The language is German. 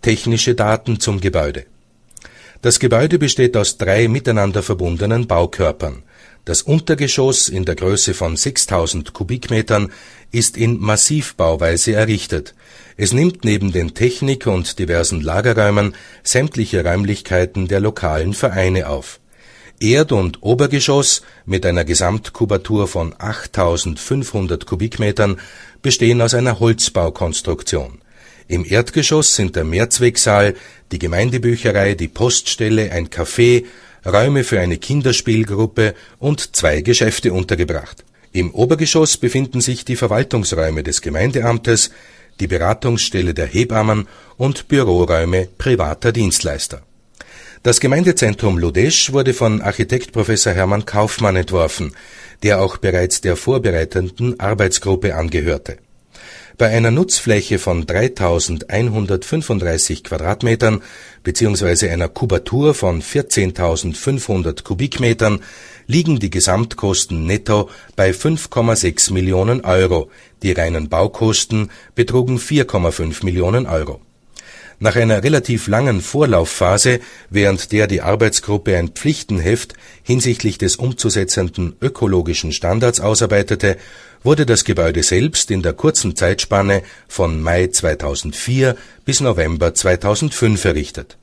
Technische Daten zum Gebäude. Das Gebäude besteht aus 3 miteinander verbundenen Baukörpern. Das Untergeschoss in der Größe von 6000 Kubikmetern ist in Massivbauweise errichtet. Es nimmt neben den Technik- und diversen Lagerräumen sämtliche Räumlichkeiten der lokalen Vereine auf. Erd- und Obergeschoss mit einer Gesamtkubatur von 8500 Kubikmetern bestehen aus einer Holzbaukonstruktion. Im Erdgeschoss sind der Mehrzwecksaal, die Gemeindebücherei, die Poststelle, ein Café, Räume für eine Kinderspielgruppe und 2 Geschäfte untergebracht. Im Obergeschoss befinden sich die Verwaltungsräume des Gemeindeamtes, die Beratungsstelle der Hebammen und Büroräume privater Dienstleister. Das Gemeindezentrum Ludesch wurde von Architekt Professor Hermann Kaufmann entworfen, der auch bereits der vorbereitenden Arbeitsgruppe angehörte. Bei einer Nutzfläche von 3.135 Quadratmetern bzw. einer Kubatur von 14.500 Kubikmetern liegen die Gesamtkosten netto bei 5,6 Millionen Euro, die reinen Baukosten betrugen 4,5 Millionen Euro. Nach einer relativ langen Vorlaufphase, während der die Arbeitsgruppe ein Pflichtenheft hinsichtlich des umzusetzenden ökologischen Standards ausarbeitete, wurde das Gebäude selbst in der kurzen Zeitspanne von Mai 2004 bis November 2005 errichtet